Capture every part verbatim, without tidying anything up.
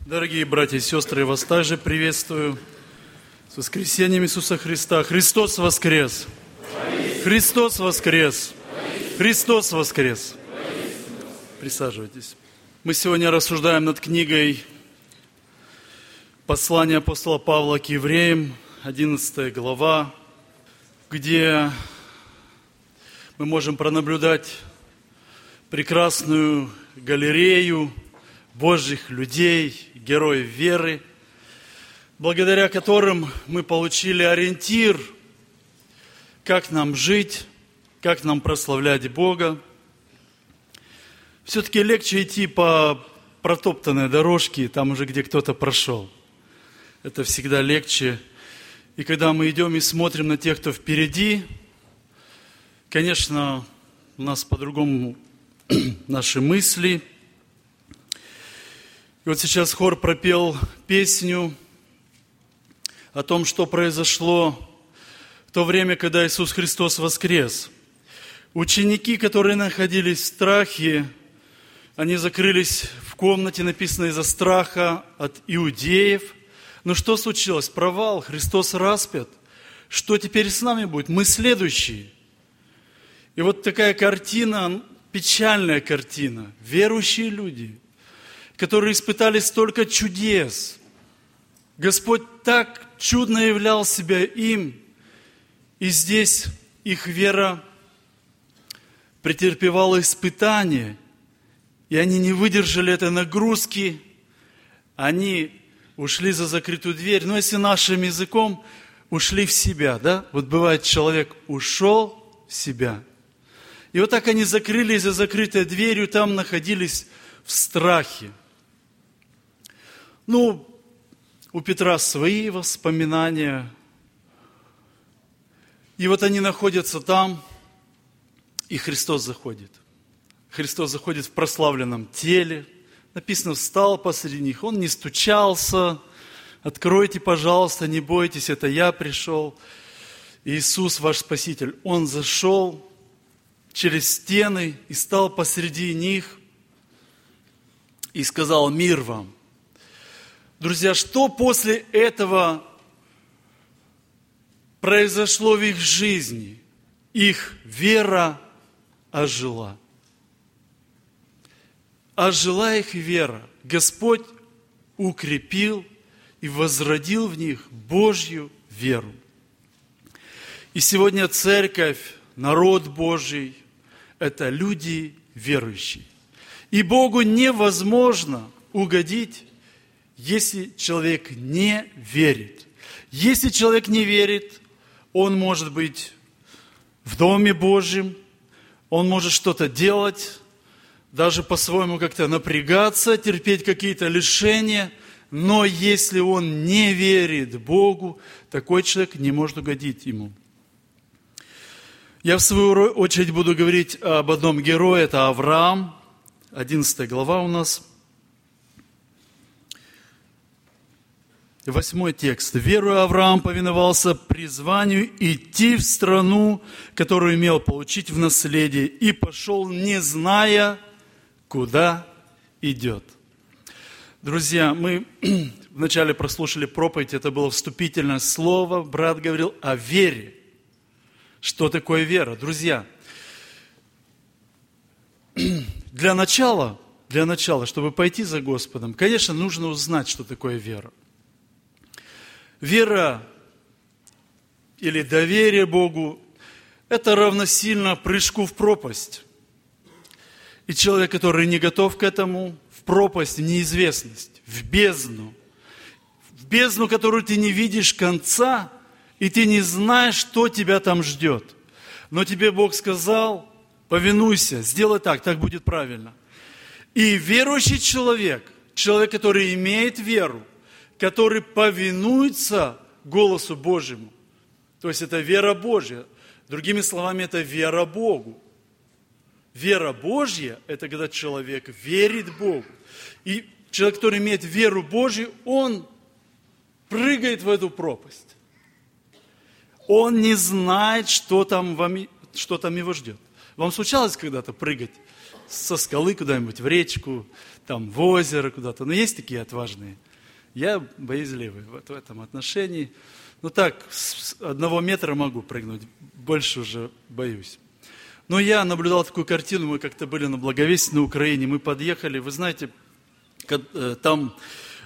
Дорогие братья и сестры, я вас также приветствую с воскресением Иисуса Христа. Христос воскрес! Христос воскрес! Христос воскрес! Присаживайтесь. Мы сегодня рассуждаем над книгой послания апостола Павла к евреям, одиннадцатая глава, где мы можем пронаблюдать прекрасную галерею Божьих людей, героев веры, благодаря которым мы получили ориентир, как нам жить, как нам прославлять Бога. Все-таки легче идти по протоптанной дорожке, там уже где кто-то прошел. Это всегда легче. И когда мы идем и смотрим на тех, кто впереди, конечно, у нас по-другому наши мысли. И вот сейчас хор пропел песню о том, что произошло в то время, когда Иисус Христос воскрес. Ученики, которые находились в страхе, они закрылись в комнате, написано, из-за страха от иудеев. Но что случилось? Провал, Христос распят. Что теперь с нами будет? Мы следующие. И вот такая картина, печальная картина. Верующие люди, которые испытали столько чудес. Господь так чудно являл себя им, и здесь их вера претерпевала испытания, и они не выдержали этой нагрузки, они ушли за закрытую дверь. Но если нашим языком, ушли в себя, да? Вот бывает, человек ушел в себя. И вот так они закрылись за закрытой дверью, там находились в страхе. Ну, у Петра свои воспоминания. И вот они находятся там, и Христос заходит. Христос заходит в прославленном теле. Написано, встал посреди них. Он не стучался. Откройте, пожалуйста, не бойтесь, это я пришел. Иисус, ваш Спаситель. Он зашел через стены и стал посреди них и сказал: мир вам. Друзья, что после этого произошло в их жизни? Их вера ожила. Ожила их вера. Господь укрепил и возродил в них Божью веру. И сегодня церковь, народ Божий, это люди верующие. И Богу невозможно угодить, если человек не верит. Если человек не верит, он может быть в Доме Божьем, он может что-то делать, даже по-своему как-то напрягаться, терпеть какие-то лишения, но если он не верит Богу, такой человек не может угодить Ему. Я в свою очередь буду говорить об одном герое, это Авраам, одиннадцатая глава у нас. Восьмой текст. «Верою Авраам повиновался призванию идти в страну, которую имел получить в наследие, и пошел, не зная, куда идет». Друзья, мы вначале прослушали проповедь, это было вступительное слово, брат говорил о вере. Что такое вера? Друзья, для начала, для начала, чтобы пойти за Господом, конечно, нужно узнать, что такое вера. Вера или доверие Богу – это равносильно прыжку в пропасть. И человек, который не готов к этому, в пропасть, в неизвестность, в бездну. В бездну, которую ты не видишь конца, и ты не знаешь, что тебя там ждет. Но тебе Бог сказал: повинуйся, сделай так, так будет правильно. И верующий человек, человек, который имеет веру, который повинуется голосу Божьему. То есть это вера Божья. Другими словами, это вера Богу. Вера Божья – это когда человек верит Богу. И человек, который имеет веру Божью, он прыгает в эту пропасть. Он не знает, что там, вам, что там его ждет. Вам случалось когда-то прыгать со скалы куда-нибудь в речку, там в озеро куда-то. Но есть такие отважные. Я боязливый вот в этом отношении. Ну так, с одного метра могу прыгнуть, больше уже боюсь. Но я наблюдал такую картину, мы как-то были на Благовестии на Украине, мы подъехали, вы знаете, там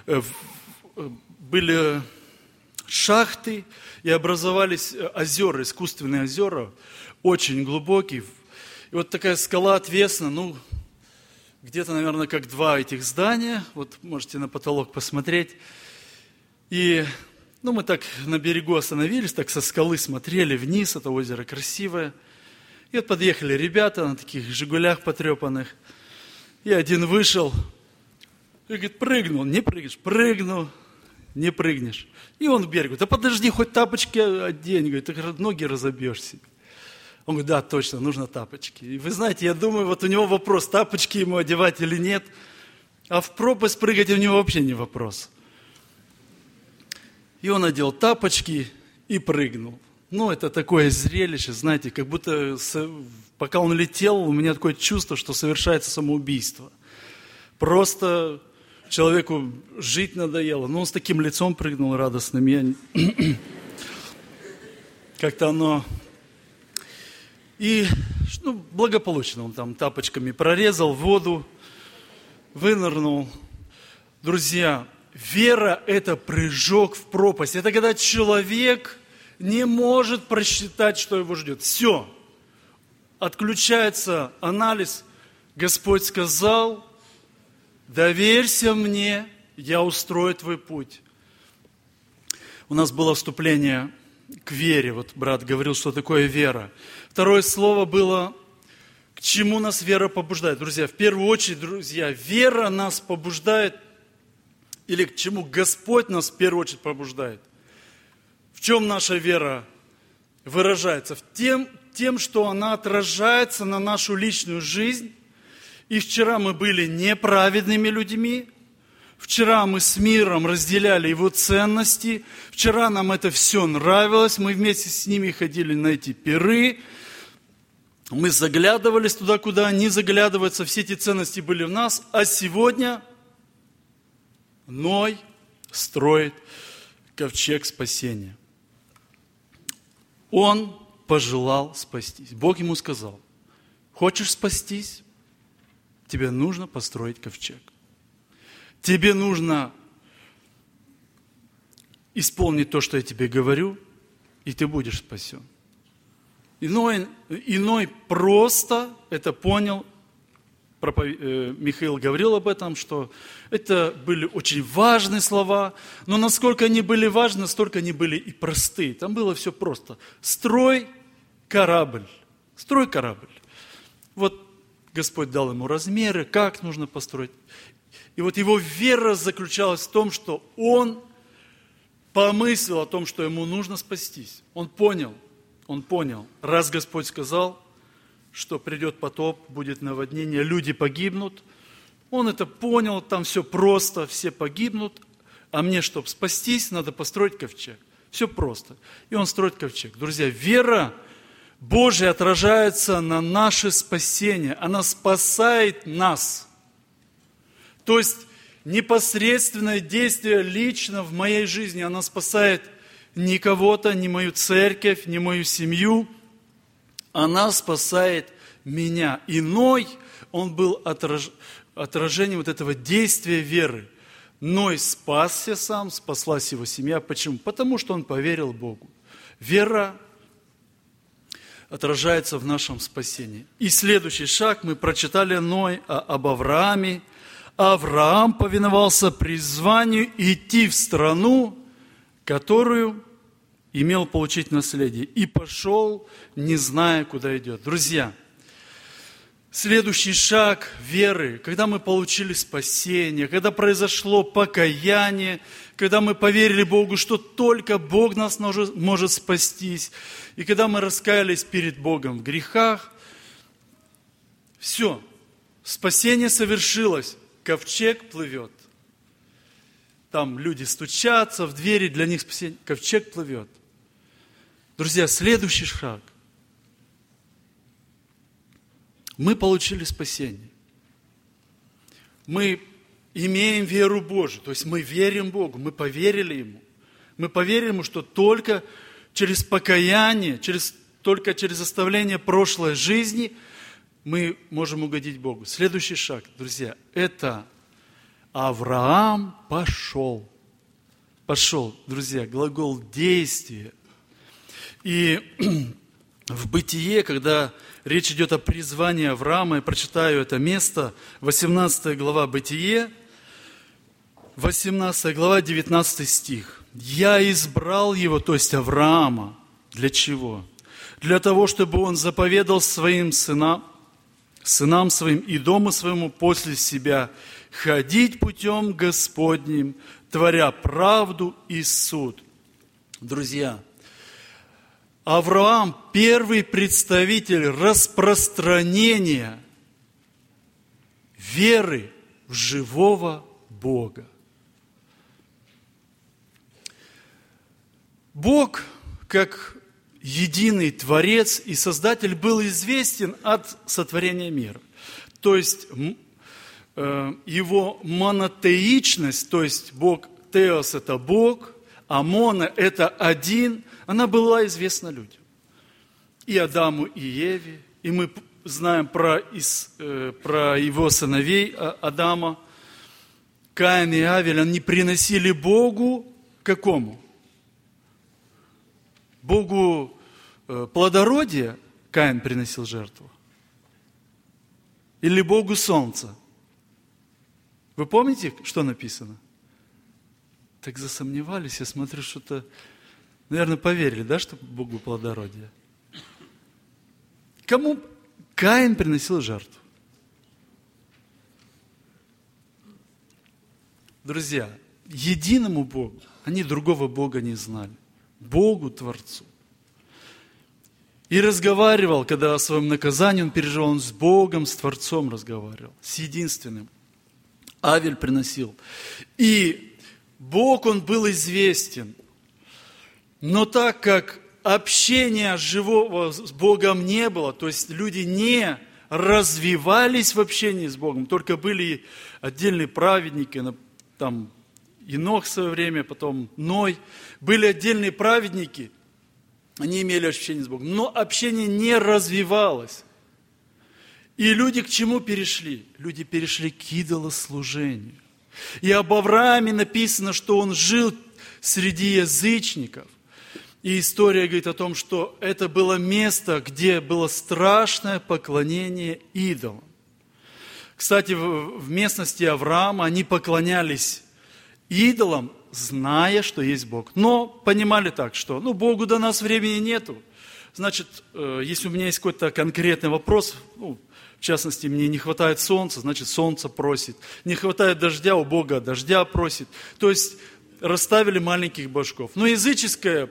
были шахты и образовались озера, искусственные озера, очень глубокие. И вот такая скала отвесна, ну, где-то, наверное, как два этих здания, вот можете на потолок посмотреть. И, ну, мы так на берегу остановились, так со скалы смотрели вниз, это озеро красивое. И вот подъехали ребята на таких «Жигулях» потрепанных. И один вышел и говорит: прыгнул, не прыгнешь, прыгнул, не прыгнешь. И он к берегу: да подожди, хоть тапочки одень, говорит, ты ноги разобьешь себе. Он говорит: да, точно, нужно тапочки. И вы знаете, я думаю, вот у него вопрос, тапочки ему одевать или нет. А в пропасть прыгать у него вообще не вопрос. И он одел тапочки и прыгнул. Ну, это такое зрелище, знаете, как будто пока он летел, у меня такое чувство, что совершается самоубийство. Просто человеку жить надоело. Но он с таким лицом прыгнул радостным. Я... Как-то оно... И ну, благополучно он там тапочками прорезал воду, вынырнул. Друзья, вера – это прыжок в пропасть. Это когда человек не может просчитать, что его ждет. Все. Отключается анализ. Господь сказал: доверься мне, я устрою твой путь. У нас было вступление к вере. Вот брат говорил, что такое вера. Второе слово было: к чему нас вера побуждает. Друзья, в первую очередь, друзья, вера нас побуждает, или к чему Господь нас в первую очередь побуждает. В чем наша вера выражается? В тем, тем, что она отражается на нашу личную жизнь. И вчера мы были неправедными людьми. Вчера мы с миром разделяли его ценности. Вчера нам это все нравилось. Мы вместе с ними ходили на эти пиры. Мы заглядывались туда, куда они заглядываются. Все эти ценности были в нас. А сегодня Ной строит ковчег спасения. Он пожелал спастись. Бог ему сказал: хочешь спастись? Тебе нужно построить ковчег. Тебе нужно исполнить то, что я тебе говорю, и ты будешь спасен. Иной, иной просто это понял. Проповед... Михаил говорил об этом, что это были очень важные слова, но насколько они были важны, настолько они были и простые. Там было все просто. Строй корабль. Строй корабль. Вот Господь дал ему размеры, как нужно построить. И вот его вера заключалась в том, что он помыслил о том, что ему нужно спастись. Он понял, он понял, раз Господь сказал, что придет потоп, будет наводнение, люди погибнут. Он это понял, там все просто, все погибнут, а мне, чтобы спастись, надо построить ковчег. Все просто. И он строит ковчег. Друзья, вера Божья отражается на наше спасение. Она спасает нас. То есть непосредственное действие лично в моей жизни, она спасает не кого-то, не мою церковь, не мою семью. Она спасает меня. Иной, он был отраж... отражением вот этого действия веры. Ной спасся сам, спаслась его семья. Почему? Потому что он поверил Богу. Вера отражается в нашем спасении. И следующий шаг, мы прочитали Ной об Аврааме. Авраам повиновался призванию идти в страну, которую имел получить наследие. И пошел, не зная, куда идет. Друзья, следующий шаг веры, когда мы получили спасение, когда произошло покаяние, когда мы поверили Богу, что только Бог нас может, может спастись, и когда мы раскаялись перед Богом в грехах, все, спасение совершилось, ковчег плывет. Там люди стучатся в двери, для них спасение, ковчег плывет. Друзья, следующий шаг. Мы получили спасение. Мы имеем веру Божию, то есть мы верим Богу, мы поверили Ему. Мы поверили Ему, что только через покаяние, через, только через оставление прошлой жизни мы можем угодить Богу. Следующий шаг, друзья, это Авраам пошел. Пошел, друзья, глагол действия. И в Бытие, когда речь идет о призвании Авраама, я прочитаю это место, восемнадцатая глава Бытие, восемнадцатая глава, девятнадцатый стих. «Я избрал его», то есть Авраама, для чего? Для того, чтобы он заповедал своим сынам, сынам своим и дому своему после себя ходить путем Господним, творя правду и суд». Друзья, Авраам – первый представитель распространения веры в живого Бога. Бог, как единый Творец и Создатель, был известен от сотворения мира. То есть его монотеичность, то есть Бог, теос – это Бог, а моно – это один, она была известна людям. И Адаму, и Еве, и мы знаем про, про его сыновей Адама, Каин и Авель, они приносили Богу какому? Богу плодородия Каин приносил жертву? Или Богу солнца? Вы помните, что написано? Так засомневались, я смотрю, что-то, наверное, поверили, да, что Богу плодородие? Кому Каин приносил жертву? Друзья, единому Богу, они другого Бога не знали. Богу, Творцу. И разговаривал, когда о своем наказании он переживал, он с Богом, с Творцом разговаривал, с единственным. Авель приносил. И Бог, он был известен. Но так как общения живого с Богом не было, то есть люди не развивались в общении с Богом, только были отдельные праведники, там Енох в свое время, потом Ной, были отдельные праведники, они имели общение с Богом, но общение не развивалось. И люди к чему перешли? Люди перешли к идолослужению. И об Аврааме написано, что он жил среди язычников. И история говорит о том, что это было место, где было страшное поклонение идолам. Кстати, в местности Авраама они поклонялись идолам, зная, что есть Бог. Но понимали так, что ну, Богу до нас времени нету. Значит, если у меня есть какой-то конкретный вопрос, ну, в частности, мне не хватает солнца, значит, солнце просит. Не хватает дождя, у Бога дождя просит. То есть, расставили маленьких божков. Но языческое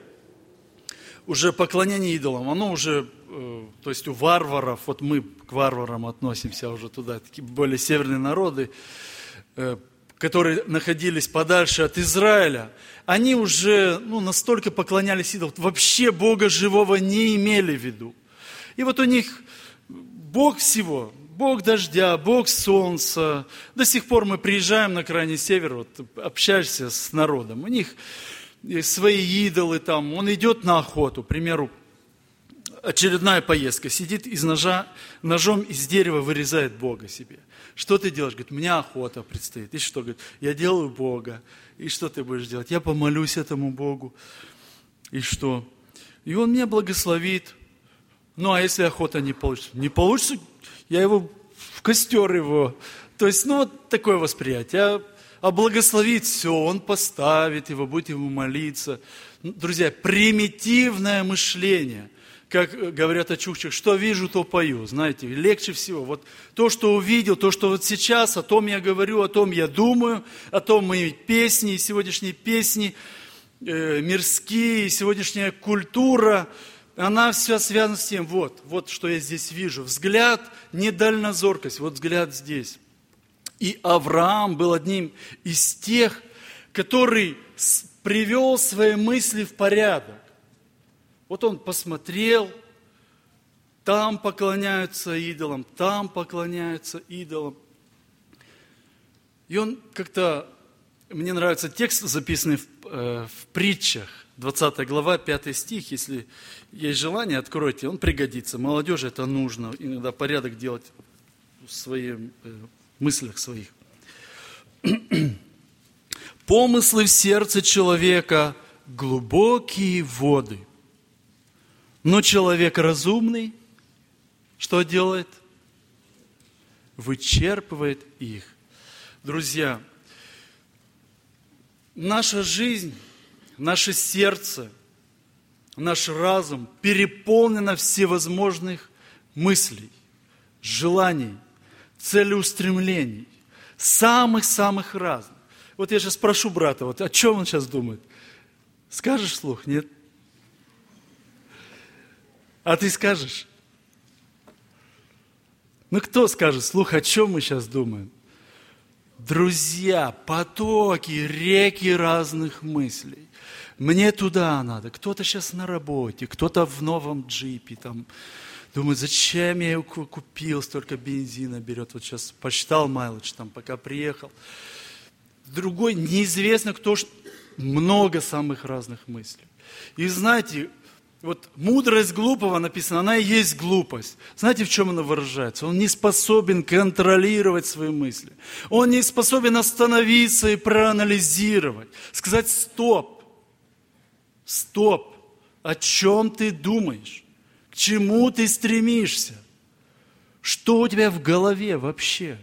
уже поклонение идолам, оно уже, э, то есть у варваров, вот мы к варварам относимся уже туда, такие более северные народы, э, которые находились подальше от Израиля, они уже ну, настолько поклонялись идолам, вообще Бога живого не имели в виду. И вот у них Бог всего, Бог дождя, Бог солнца. До сих пор мы приезжаем на крайний север, вот, общаешься с народом. У них свои идолы там. Он идет на охоту, к примеру, очередная поездка. Сидит из ножа, ножом из дерева вырезает Бога себе. Что ты делаешь? Говорит, у меня охота предстоит. И что? Говорит, я делаю Бога. И что ты будешь делать? Я помолюсь этому Богу. И что? И он меня благословит. Ну, а если охота не получится? Не получится, я его в костер его. То есть, ну, вот такое восприятие. А благословит все, он поставит его, будет ему молиться. Друзья, примитивное мышление. Как говорят о чукчах, что вижу, то пою. Знаете, легче всего. Вот то, что увидел, то, что вот сейчас, о том я говорю, о том я думаю, о том мои песни, и сегодняшние песни, э, мирские, сегодняшняя культура, она вся связана с тем, вот, вот что я здесь вижу. Взгляд, не дальнозоркость, вот взгляд здесь. И Авраам был одним из тех, который привел свои мысли в порядок. Вот он посмотрел, там поклоняются идолам, там поклоняются идолам. И он как-то, мне нравится текст, записанный в, э, в притчах, двадцатая глава, пятый стих, если есть желание, откройте, он пригодится. Молодежи это нужно, иногда порядок делать в своих э, мыслях своих. Помыслы в сердце человека – глубокие воды. Но человек разумный, что делает? Вычерпывает их. Друзья, наша жизнь, наше сердце, наш разум переполнено всевозможных мыслей, желаний, целеустремлений, самых-самых разных. Вот я сейчас спрошу брата, вот о чем он сейчас думает? Скажешь вслух? Нет? А ты скажешь? Ну, кто скажет вслух, о чем мы сейчас думаем? Друзья, потоки, реки разных мыслей. Мне туда надо. Кто-то сейчас на работе, кто-то в новом джипе. Там, думает, зачем я его купил, столько бензина берет. Вот сейчас посчитал майледж, там, пока приехал. Другой, неизвестно кто, много самых разных мыслей. И знаете, вот мудрость глупого написано, она и есть глупость. Знаете, в чем она выражается? Он не способен контролировать свои мысли. Он не способен остановиться и проанализировать. Сказать стоп. Стоп. О чем ты думаешь? К чему ты стремишься? Что у тебя в голове вообще?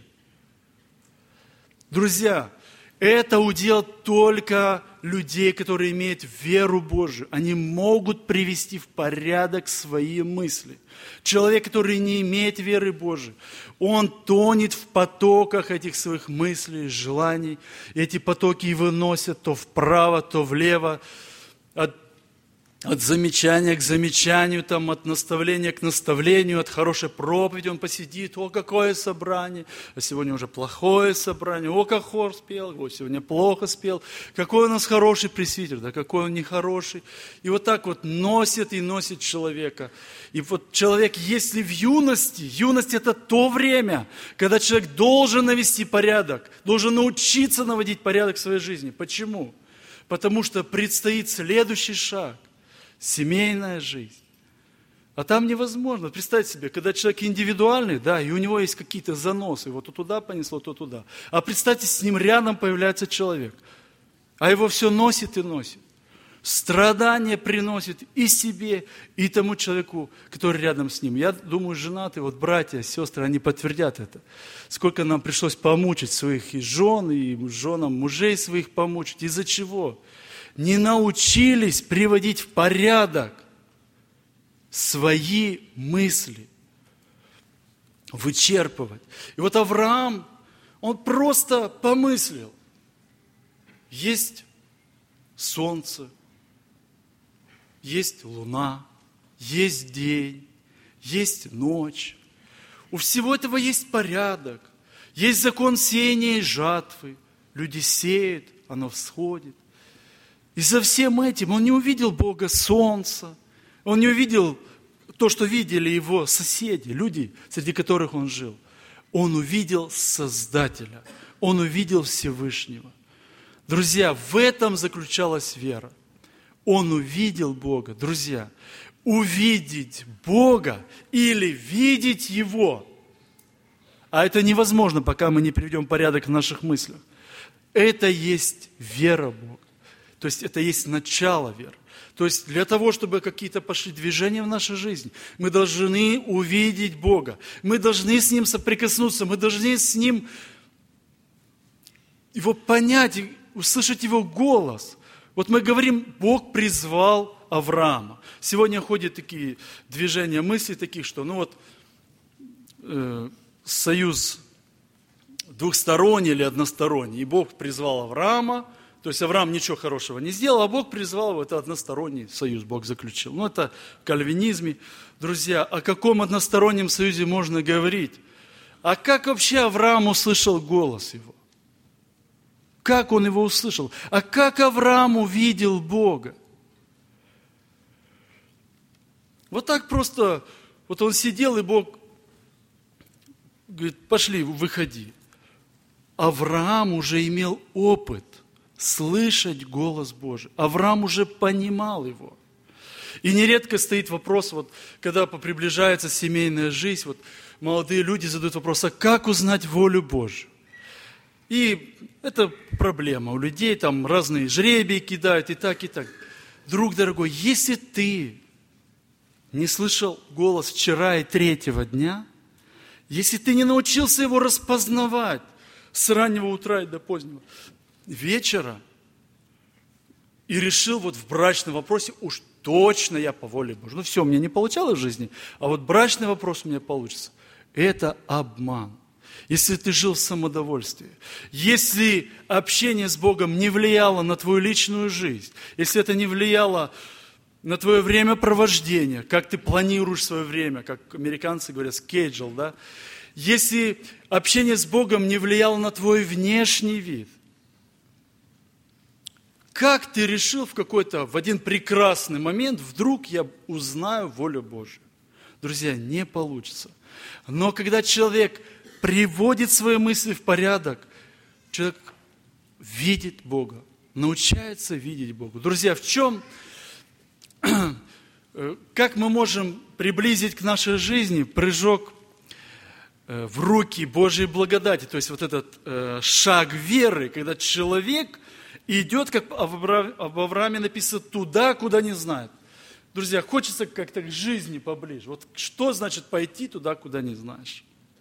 Друзья, это удел только людей, которые имеют веру Божию. Они могут привести в порядок свои мысли. Человек, который не имеет веры Божией, он тонет в потоках этих своих мыслей, желаний. Эти потоки его носят то вправо, то влево, от От замечания к замечанию, там, от наставления к наставлению, от хорошей проповеди он посидит, о, какое собрание, а сегодня уже плохое собрание, о, как хор спел, о, сегодня плохо спел, какой у нас хороший пресвитер, да какой он нехороший. И вот так вот носит и носит человека. И вот человек, если в юности, юность это то время, когда человек должен навести порядок, должен научиться наводить порядок в своей жизни. Почему? Потому что предстоит следующий шаг. Семейная жизнь. А там невозможно. Представьте себе, когда человек индивидуальный, да, и у него есть какие-то заносы, его то туда понесло, то туда. А представьте, с ним рядом появляется человек, а его все носит и носит. Страдания приносит и себе, и тому человеку, который рядом с ним. Я думаю, женатые, вот братья, сестры, они подтвердят это. Сколько нам пришлось помучить своих и жен, и женам мужей своих помучить. Из-за чего? Не научились приводить в порядок свои мысли, вычерпывать. И вот Авраам, он просто помыслил. Есть солнце, есть луна, есть день, есть ночь. У всего этого есть порядок. Есть закон сеяния и жатвы. Люди сеют, оно всходит. И за всем этим он не увидел Бога солнца, он не увидел то, что видели его соседи, люди, среди которых он жил. Он увидел Создателя, он увидел Всевышнего. Друзья, в этом заключалась вера. Он увидел Бога. Друзья, увидеть Бога или видеть Его, а это невозможно, пока мы не приведем порядок в наших мыслях. Это есть вера в Бога. То есть это есть начало веры. То есть для того, чтобы какие-то пошли движения в нашей жизни, мы должны увидеть Бога. Мы должны с Ним соприкоснуться. Мы должны с Ним Его понять, услышать Его голос. Вот мы говорим, Бог призвал Авраама. Сегодня ходят такие движения мысли, таких, что ну вот э, союз двухсторонний или односторонний. И Бог призвал Авраама. То есть Авраам ничего хорошего не сделал, а Бог призвал его, это односторонний союз Бог заключил. Ну, это в кальвинизме. Друзья, о каком одностороннем союзе можно говорить? А как вообще Авраам услышал голос его? Как он его услышал? А как Авраам увидел Бога? Вот так просто Вот он сидел, и Бог говорит, пошли, выходи. Авраам уже имел опыт слышать голос Божий. Авраам уже понимал его. И нередко стоит вопрос, вот, когда приближается семейная жизнь, вот, молодые люди задают вопрос, а как узнать волю Божию? И это проблема у людей, там разные жребии кидают и так, и так. Друг дорогой, если ты не слышал голос вчера и третьего дня, если ты не научился его распознавать с раннего утра и до позднего вечера, и решил вот в брачном вопросе, уж точно я по воле Божьей. Ну все, у меня не получалось в жизни, а вот брачный вопрос у меня получится. Это обман. Если ты жил в самодовольстве, если общение с Богом не влияло на твою личную жизнь, если это не влияло на твое времяпровождение, как ты планируешь свое время, как американцы говорят, schedule, да? Если общение с Богом не влияло на твой внешний вид, как ты решил в какой-то, в один прекрасный момент, вдруг я узнаю волю Божию? Друзья, не получится. Но когда человек приводит свои мысли в порядок, человек видит Бога, научается видеть Бога. Друзья, в чем, как мы можем приблизить к нашей жизни прыжок в руки Божьей благодати, то есть вот этот э, шаг веры, когда человек идет, как об Аврааме написано, туда, куда не знает. Друзья, хочется как-то к жизни поближе. Вот что значит пойти туда, куда не знаешь?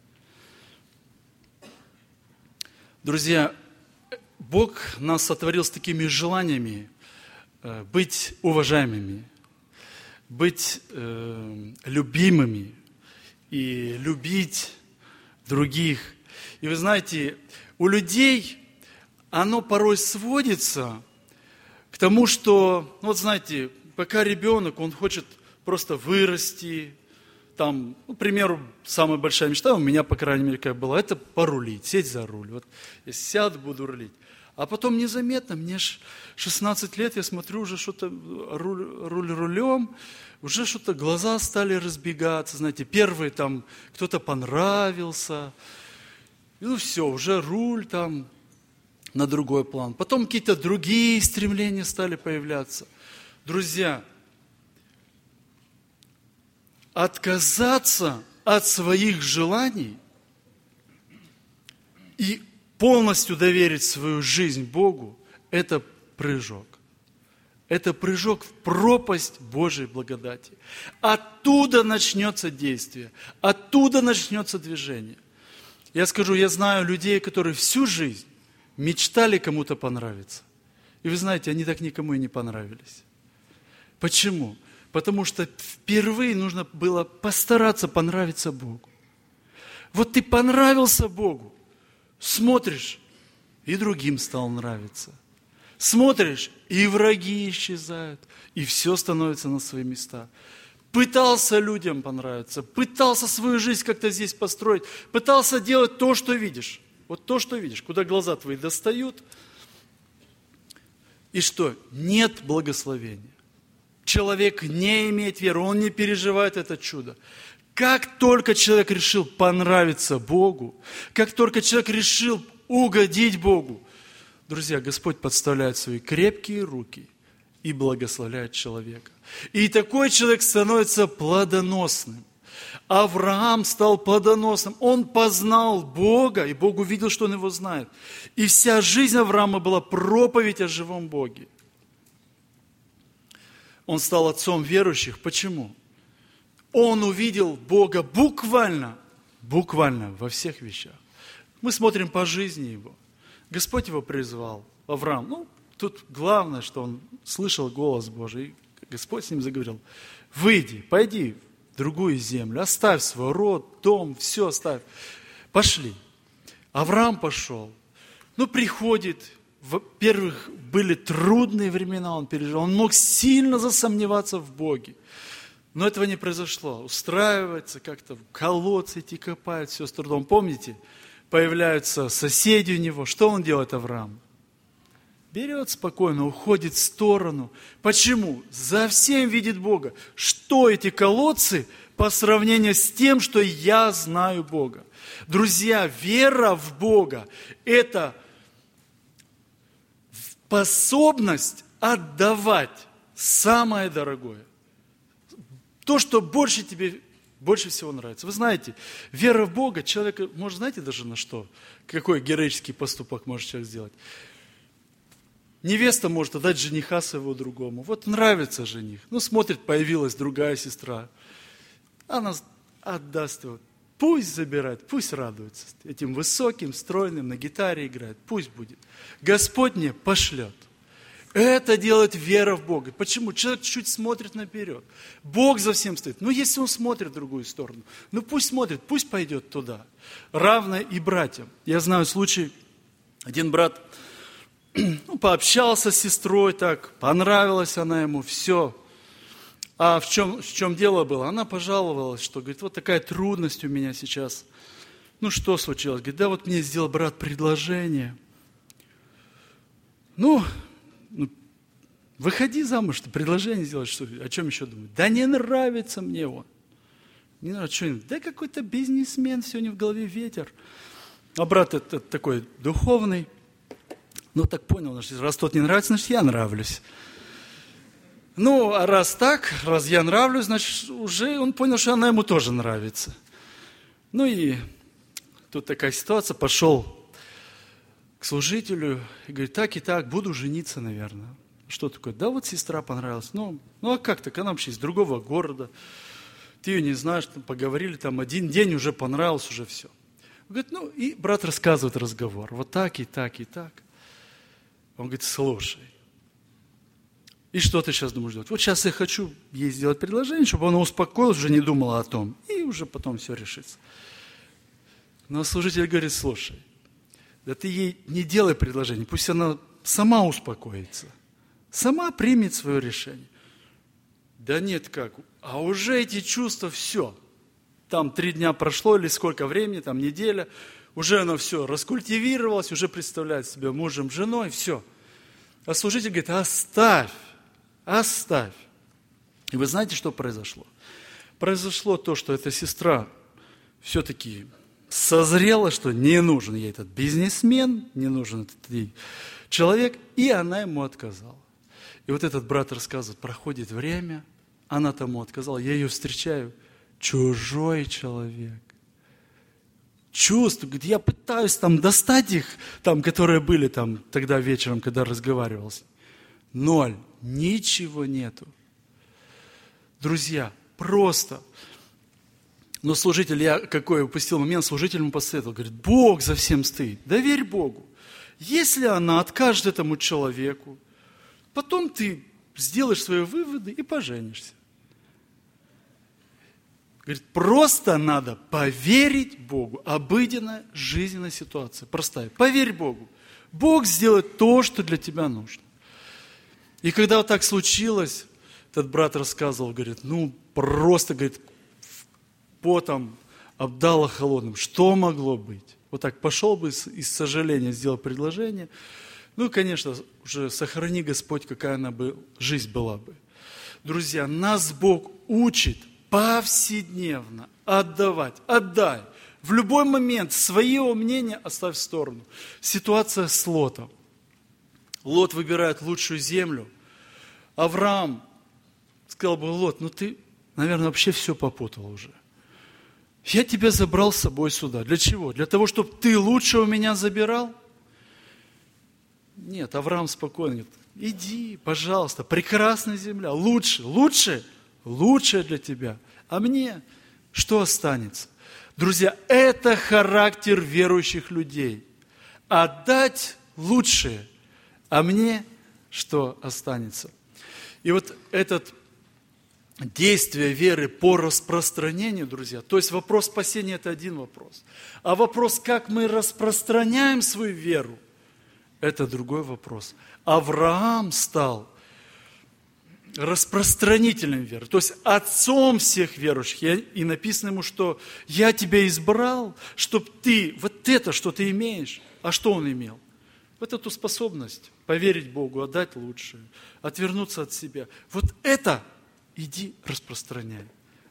Друзья, Бог нас сотворил с такими желаниями э, быть уважаемыми, быть э, любимыми и любить других. И вы знаете, у людей оно порой сводится к тому, что, ну вот знаете, пока ребенок, он хочет просто вырасти, там, ну, к примеру, самая большая мечта у меня, по крайней мере, как была, это порулить, сесть за руль. Вот я сяду, буду рулить. А потом незаметно, мне ж шестнадцать лет, я смотрю, уже что-то руль, руль рулем, уже что-то глаза стали разбегаться, знаете, первый там кто-то понравился, и ну все, уже руль там на другой план. Потом какие-то другие стремления стали появляться. Друзья, отказаться от своих желаний и полностью доверить свою жизнь Богу – это прыжок. Это прыжок в пропасть Божьей благодати. Оттуда начнется действие, оттуда начнется движение. Я скажу, я знаю людей, которые всю жизнь мечтали кому-то понравиться. И вы знаете, они так никому и не понравились. Почему? Потому что впервые нужно было постараться понравиться Богу. Вот ты понравился Богу, смотришь, и другим стал нравиться. Смотришь, и враги исчезают, и все становится на свои места. Пытался людям понравиться, пытался свою жизнь как-то здесь построить, пытался делать то, что видишь. Вот то, что видишь, куда глаза твои достают. И что? Нет благословения. Человек не имеет веры, он не переживает это чудо. Как только человек решил понравиться Богу, как только человек решил угодить Богу, друзья, Господь подставляет свои крепкие руки и благословляет человека. И такой человек становится плодоносным. Авраам стал плодоносным. Он познал Бога, и Бог увидел, что он его знает. И вся жизнь Авраама была проповедь о живом Боге. Он стал отцом верующих. Почему? Он увидел Бога буквально, буквально во всех вещах. Мы смотрим по жизни его. Господь его призвал, Авраам. Ну, тут главное, что он слышал голос Божий. Господь с ним заговорил: выйди, пойди в другую землю, оставь свой род, дом, все оставь. Пошли. Авраам пошел. Ну, приходит. Во-первых, были трудные времена, он пережил. Он мог сильно засомневаться в Боге. Но этого не произошло. Устраивается как-то, в колодцы идти копают, все с трудом. Помните, появляются соседи у него. Что он делает, Авраам? Берет спокойно, уходит в сторону. Почему? За всем видит Бога. Что эти колодцы по сравнению с тем, что я знаю Бога. Друзья, вера в Бога – это способность отдавать самое дорогое. То, что больше тебе, больше всего нравится. Вы знаете, вера в Бога человека, может, знаете даже на что? Какой героический поступок может человек сделать? Невеста может отдать жениха своего другому. Вот нравится жених. Ну, смотрит, появилась другая сестра. Она отдаст его. Пусть забирает, пусть радуется. Этим высоким, стройным, на гитаре играет. Пусть будет. Господь мне пошлет. Это делает вера в Бога. Почему? Человек чуть смотрит наперед. Бог за всем стоит. Ну, если он смотрит в другую сторону, ну пусть смотрит, пусть пойдет туда. Равно и братьям. Я знаю случай, один брат ну, пообщался с сестрой так, понравилась она ему, все. А в чем, в чем дело было? Она пожаловалась, что, говорит, вот такая трудность у меня сейчас. Ну, что случилось? Говорит, да вот мне сделал брат предложение. Ну, ну выходи замуж, что предложение сделать, что, о чем еще думать? Да не нравится мне он. Не нравится, что, да какой-то бизнесмен, сегодня в голове ветер. А брат этот такой духовный. Ну, так понял, значит, раз тот не нравится, значит, я нравлюсь. Ну, а раз так, раз я нравлюсь, значит, уже он понял, что она ему тоже нравится. Ну и тут такая ситуация, пошел к служителю и говорит, так и так, буду жениться, наверное. Что такое? Да вот сестра понравилась. Ну, ну а как так? Она вообще из другого города. Ты ее не знаешь, там, поговорили, там один день уже понравилось, уже все. Он говорит, ну и брат рассказывает разговор. Вот так и так и так. Он говорит, слушай, и что ты сейчас думаешь делать? Вот сейчас я хочу ей сделать предложение, чтобы она успокоилась, уже не думала о том, и уже потом все решится. Но служитель говорит, слушай, да ты ей не делай предложение, пусть она сама успокоится, сама примет свое решение. Да нет, как, а уже эти чувства, все, там три дня прошло или сколько времени, там неделя, уже она все раскультивировалась, уже представляет себя мужем, женой, все. А служитель говорит, оставь, оставь. И вы знаете, что произошло? Произошло то, что эта сестра все-таки созрела, что не нужен ей этот бизнесмен, не нужен этот ей человек, и она ему отказала. И вот этот брат рассказывает, проходит время, она тому отказала, я ее встречаю, чужой человек. Чувство, говорит, я пытаюсь там достать их, там, которые были там тогда вечером, когда разговаривал с ним. Ноль, ничего нету. Друзья, просто. Но служитель, я какой упустил момент, служитель ему посоветовал, говорит, Бог за всем стоит, доверь Богу. Если она откажет этому человеку, потом ты сделаешь свои выводы и поженишься. Говорит, просто надо поверить Богу. Обыденная жизненная ситуация, простая. Поверь Богу. Бог сделает то, что для тебя нужно. И когда вот так случилось, этот брат рассказывал, говорит, ну просто, говорит, потом обдало холодным. Что могло быть? Вот так пошел бы из сожаления, сделал предложение. Ну, конечно, уже сохрани, Господь, какая она бы, жизнь была бы. Друзья, нас Бог учит повседневно отдавать. Отдай. В любой момент свое мнение оставь в сторону. Ситуация с Лотом. Лот выбирает лучшую землю. Авраам сказал бы, Лот, ну ты, наверное, вообще все попутал уже. Я тебя забрал с собой сюда. Для чего? Для того, чтобы ты лучше у меня забирал? Нет, Авраам спокойно говорит, иди, пожалуйста, прекрасная земля, лучше, лучше, лучшее для тебя. А мне что останется? Друзья, это характер верующих людей. Отдать лучшее, а мне что останется? И вот это действие веры по распространению, друзья, то есть вопрос спасения – это один вопрос. А вопрос, как мы распространяем свою веру, это другой вопрос. Авраам стал распространителем веры, то есть отцом всех верующих. И написано ему, что я тебя избрал, чтобы ты, вот это, что ты имеешь. А что он имел? Вот эту способность поверить Богу, отдать лучшее, отвернуться от себя. Вот это иди распространяй.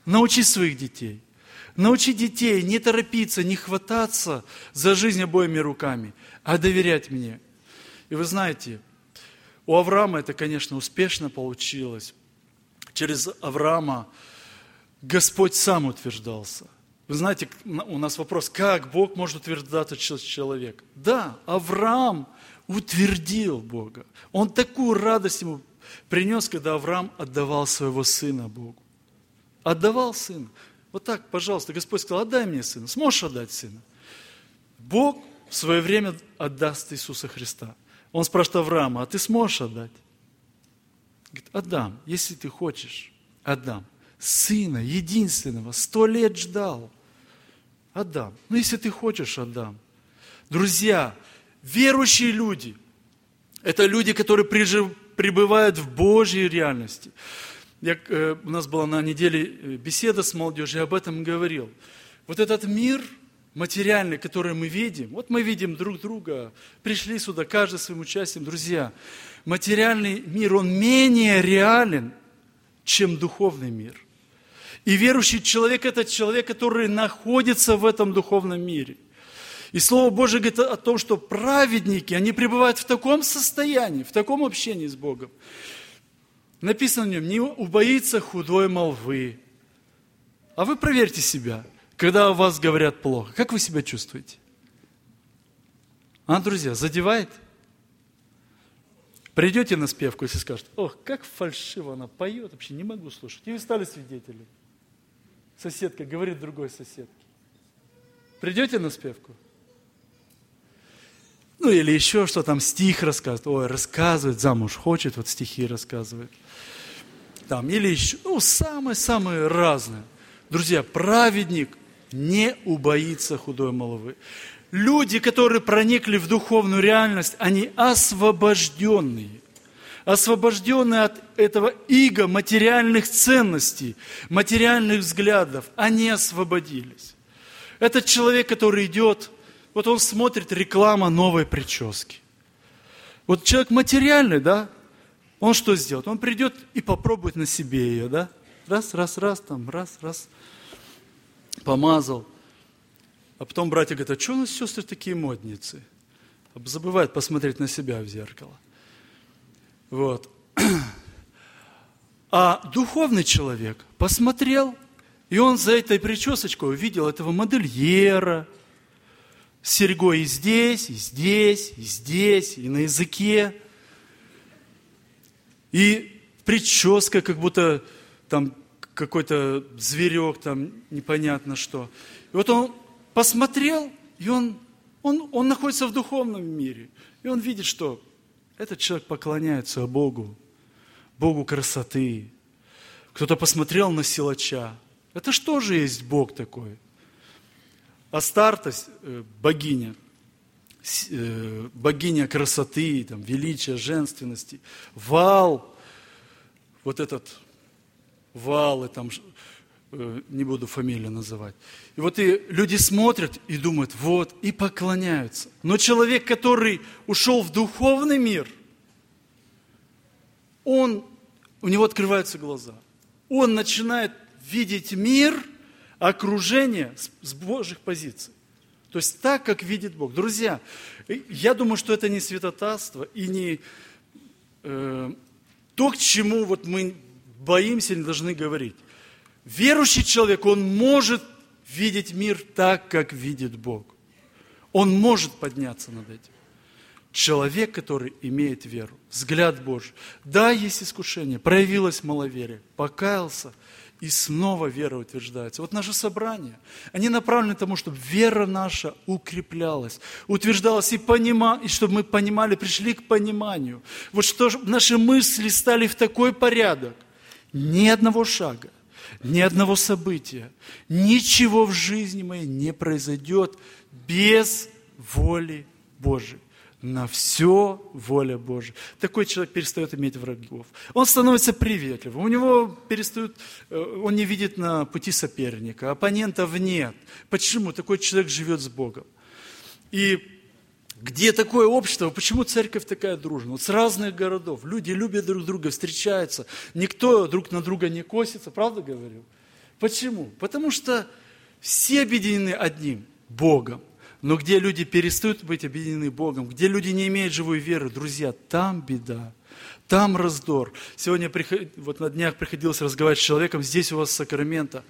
Научи своих детей. Научи детей не торопиться, не хвататься за жизнь обоими руками, а доверять мне. И вы знаете, у Авраама это, конечно, успешно получилось. Через Авраама Господь сам утверждался. Вы знаете, у нас вопрос, как Бог может утверждаться через человека? Да, Авраам утвердил Бога. Он такую радость ему принес, когда Авраам отдавал своего сына Богу. Отдавал сына. Вот так, пожалуйста, Господь сказал, отдай мне сына. Сможешь отдать сына? Бог в свое время отдаст Иисуса Христа. Он спрашивает Авраама, а ты сможешь отдать? Говорит, отдам, если ты хочешь, отдам. Сына единственного, сто лет ждал. Отдам. Ну, если ты хочешь, отдам. Друзья, верующие люди, это люди, которые пребывают в Божьей реальности. Я, э, у нас была на неделе беседа с молодежью, я об этом говорил. Вот этот мир материальный, который мы видим, вот мы видим друг друга, пришли сюда, каждый своим участием, друзья, материальный мир, он менее реален, чем духовный мир. И верующий человек – это человек, который находится в этом духовном мире. И Слово Божие говорит о том, что праведники, они пребывают в таком состоянии, в таком общении с Богом. Написано в нем, не убоится худой молвы. А вы проверьте себя, когда о вас говорят плохо. Как вы себя чувствуете? А, друзья, задевает? Придете на спевку, если скажете, ох, как фальшиво она поет, вообще не могу слушать. И вы стали свидетелем. Соседка говорит другой соседке. Придете на спевку? Ну или еще что там, стих рассказывает. Ой, рассказывает, замуж хочет, вот стихи рассказывает. Там, или еще, ну, самые-самые разные. Друзья, праведник не убоится худой молвы. Люди, которые проникли в духовную реальность, они освобожденные. Освобожденные от этого иго материальных ценностей, материальных взглядов. Они освободились. Этот человек, который идет, вот он смотрит реклама новой прически. Вот человек материальный, да? Он что сделает? Он придет и попробует на себе ее, да? Раз, раз, раз, там, раз, раз. Помазал. А потом братья говорят, а что у нас сестры такие модницы? Забывают посмотреть на себя в зеркало. Вот. А духовный человек посмотрел, и он за этой причесочкой увидел этого модельера, с серьгой и здесь, и здесь, и здесь, и на языке. И прическа, как будто там какой-то зверек, там непонятно что. И вот он посмотрел, и он, он, он находится в духовном мире. И он видит, что этот человек поклоняется Богу, Богу красоты. Кто-то посмотрел на силача. Это что же есть Бог такой? Астартес, богиня, богиня красоты, там, величия, женственности. Ваал, вот этот Ваал, и там, не буду фамилию называть. И вот и люди смотрят и думают, вот, и поклоняются. Но человек, который ушел в духовный мир, он, у него открываются глаза. Он начинает видеть мир, окружение с, с Божьих позиций. То есть так, как видит Бог. Друзья, я думаю, что это не святотатство и не э, то, к чему вот мы боимся, не должны говорить. Верующий человек, он может видеть мир так, как видит Бог. Он может подняться над этим. Человек, который имеет веру, взгляд Божий. Да, есть искушение, проявилось маловерие, покаялся, и снова вера утверждается. Вот наше собрание, они направлены к тому, чтобы вера наша укреплялась, утверждалась и, понима, и чтобы мы понимали, пришли к пониманию. Вот что наши мысли стали в такой порядок. Ни одного шага, ни одного события, ничего в жизни моей не произойдет без воли Божией. На все воля Божия. Такой человек перестает иметь врагов. Он становится приветливым. У него перестают, он не видит на пути соперника, оппонентов нет. Почему? Такой человек живет с Богом. И где такое общество? Почему церковь такая дружная? Вот с разных городов. Люди любят друг друга, встречаются. Никто друг на друга не косится. Правда говорю? Почему? Потому что все объединены одним – Богом. Но где люди перестают быть объединены Богом, где люди не имеют живой веры, друзья, там беда, там раздор. Сегодня, вот на днях приходилось разговаривать с человеком, здесь у вас Сакраменто,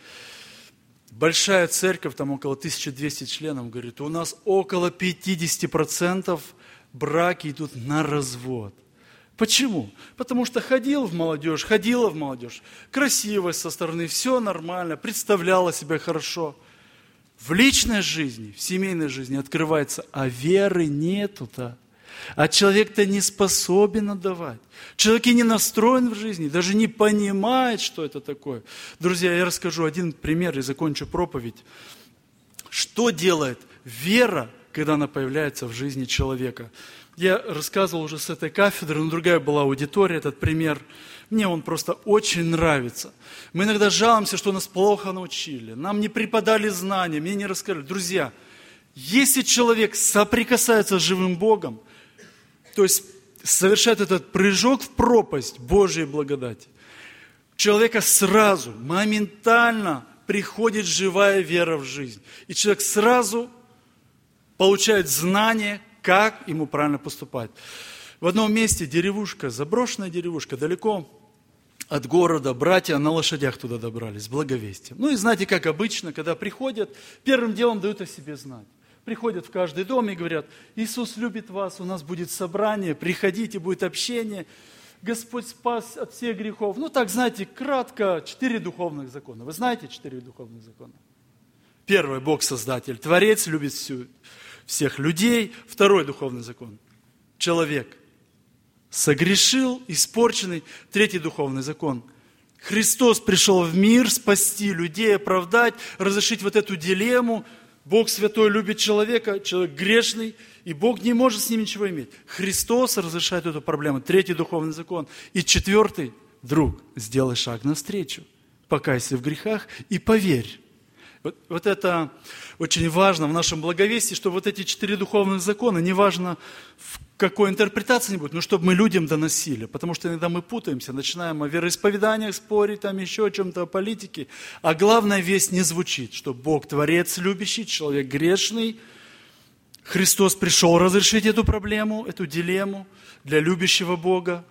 большая церковь, там около тысячи двухсот членов, говорит, у нас около пятьдесят процентов браки идут на развод. Почему? Потому что ходил в молодежь, ходила в молодежь, красивость со стороны, все нормально, представляла себя хорошо. В личной жизни, в семейной жизни открывается, а веры нету-то. А человек-то не способен отдавать. Человек и не настроен в жизни, даже не понимает, что это такое. Друзья, я расскажу один пример и закончу проповедь. Что делает вера, когда она появляется в жизни человека? Я рассказывал уже с этой кафедры, но другая была аудитория, этот пример. Мне он просто очень нравится. Мы иногда жалуемся, что нас плохо научили, нам не преподали знания, мне не рассказали. Друзья, если человек соприкасается с живым Богом, то есть совершает этот прыжок в пропасть Божьей благодати, у человека сразу, моментально приходит живая вера в жизнь. И человек сразу получает знание, как ему правильно поступать. В одном месте деревушка, заброшенная деревушка, далеко от города, братья на лошадях туда добрались, с благовестием. Ну и знаете, как обычно, когда приходят, первым делом дают о себе знать. Приходят в каждый дом и говорят, Иисус любит вас, у нас будет собрание, приходите, будет общение. Господь спас от всех грехов. Ну так, знаете, кратко, четыре духовных закона. Вы знаете четыре духовных закона? Первый, Бог Создатель, Творец, любит всю, всех людей. Второй духовный закон, человек согрешил, испорченный. Третий духовный закон, Христос пришел в мир спасти людей, оправдать, разрешить вот эту дилемму. Бог святой любит человека, человек грешный, и Бог не может с ним ничего иметь. Христос разрешает эту проблему. Третий духовный закон. И четвертый, друг, сделай шаг навстречу. Покайся в грехах и поверь. Вот, вот это очень важно в нашем благовестии, чтобы вот эти четыре духовных закона, неважно в какой интерпретации они будут, но чтобы мы людям доносили. Потому что иногда мы путаемся, начинаем о вероисповеданиях спорить, там еще о чем-то, о политике. А главная весть не звучит, что Бог Творец любящий, человек грешный. Христос пришел разрешить эту проблему, эту дилемму для любящего Бога.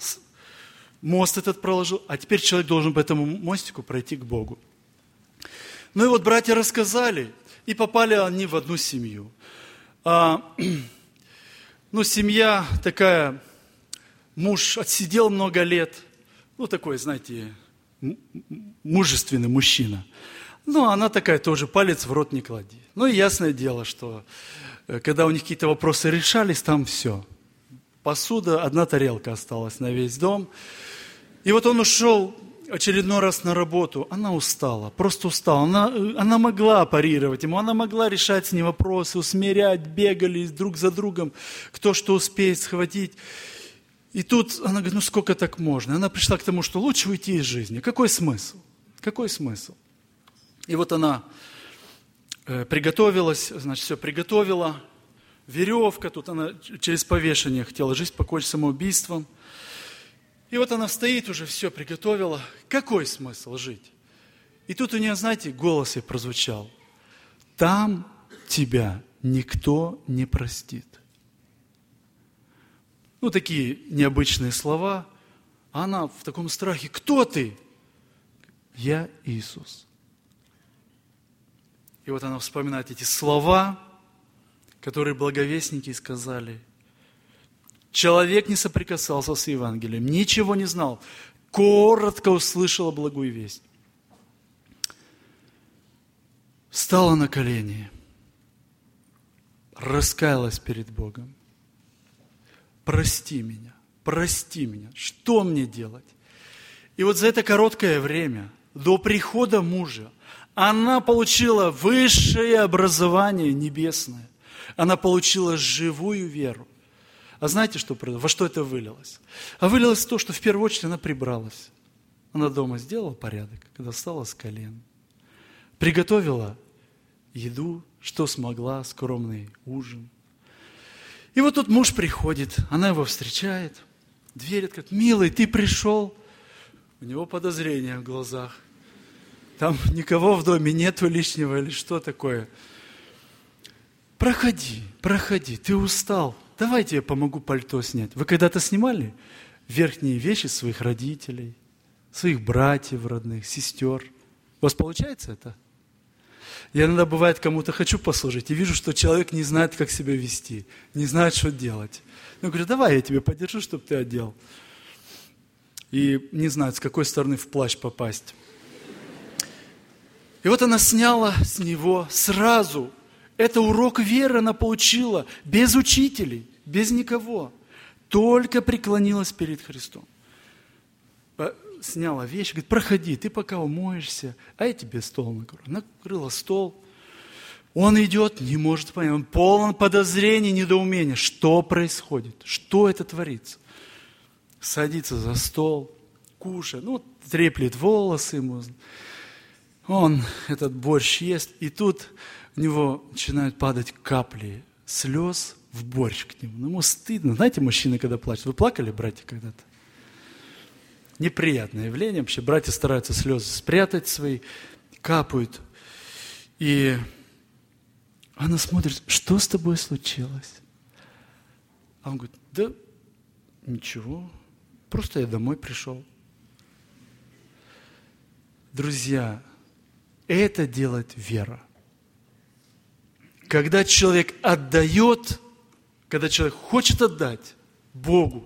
Мост этот проложил, а теперь человек должен по этому мостику пройти к Богу. Ну и вот братья рассказали, и попали они в одну семью. А, ну, семья такая, муж отсидел много лет, ну, такой, знаете, мужественный мужчина. Ну, она такая тоже, палец в рот не клади. Ну, и ясное дело, что когда у них какие-то вопросы решались, там все. Посуда, одна тарелка осталась на весь дом. И вот он ушел очередной раз на работу, она устала, просто устала. Она, она могла парировать ему, она могла решать с ним вопросы, усмирять, бегали друг за другом, кто что успеет схватить. И тут она говорит, ну сколько так можно? Она пришла к тому, что лучше уйти из жизни. Какой смысл? Какой смысл? И вот она э, приготовилась, значит, все приготовила. Веревка, тут она через повешение хотела жизнь покончить самоубийством. И вот она стоит уже, все приготовила. Какой смысл жить? И тут у нее, знаете, голос ей прозвучал. Там тебя никто не простит. Ну, такие необычные слова. А она в таком страхе. Кто ты? Я Иисус. И вот она вспоминает эти слова, которые благовестники сказали. Человек не соприкасался с Евангелием, ничего не знал, коротко услышала благую весть. Встала на колени, раскаялась перед Богом. Прости меня, прости меня, что мне делать? И вот за это короткое время, до прихода мужа, она получила высшее образование небесное. Она получила живую веру. А знаете, что, во что это вылилось? А вылилось в то, что в первую очередь она прибралась. Она дома сделала порядок, когда встала с колен. Приготовила еду, что смогла, скромный ужин. И вот тут муж приходит, она его встречает, дверь открыта. Милый, ты пришел? У него подозрения в глазах. там никого в доме нету лишнего или что такое. Проходи, проходи, ты устал. Давай я тебе помогу пальто снять. Вы когда-то снимали верхние вещи своих родителей, своих братьев родных, сестер? У вас получается это? Я иногда, бывает, кому-то хочу послужить и вижу, что человек не знает, как себя вести, не знает, что делать. Я говорю, давай я тебе подержу, чтобы ты одел. И не знает, с какой стороны в плащ попасть. И вот она сняла с него сразу. Это урок веры она получила, без учителей, без никого. Только преклонилась перед Христом. Сняла вещи, говорит, проходи, ты пока умоешься, а я тебе стол накрою. Накрыла стол. Он идет, не может понять, он полон подозрений, недоумения. Что происходит? Что это творится? Садится за стол, кушает, ну, треплет волосы ему. Он этот борщ ест, и тут у него начинают падать капли слез в борщ к нему. Ну, ему стыдно. Знаете, мужчины, когда плачут, вы плакали, братья, когда-то? Неприятное явление. Вообще братья стараются слезы спрятать свои, капают. И она смотрит, что с тобой случилось? А он говорит, да ничего, просто я домой пришел. Друзья, это делает вера. Когда человек отдает, когда человек хочет отдать Богу,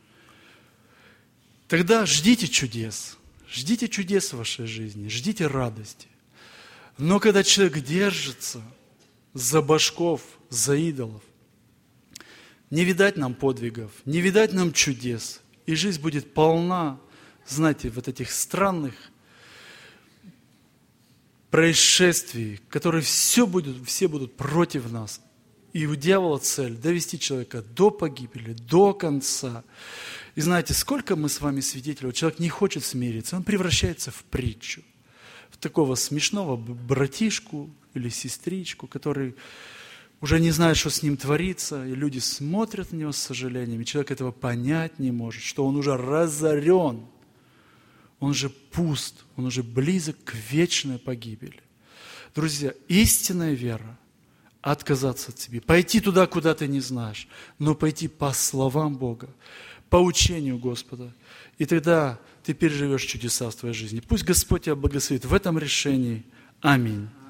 тогда ждите чудес, ждите чудес в вашей жизни, ждите радости. Но когда человек держится за башков, за идолов, не видать нам подвигов, не видать нам чудес, и жизнь будет полна, знаете, вот этих странных происшествий, которые все будут, все будут против нас. И у дьявола цель довести человека до погибели, до конца. И знаете, сколько мы с вами свидетелей, человек не хочет смириться, он превращается в притчу, в такого смешного братишку или сестричку, который уже не знает, что с ним творится, и люди смотрят на него с сожалением, и человек этого понять не может, что он уже разорен, он уже пуст, он уже близок к вечной погибели. Друзья, истинная вера – отказаться от себя, пойти туда, куда ты не знаешь, но пойти по словам Бога, по учению Господа. И тогда ты переживешь чудеса в твоей жизни. Пусть Господь тебя благословит в этом решении. Аминь.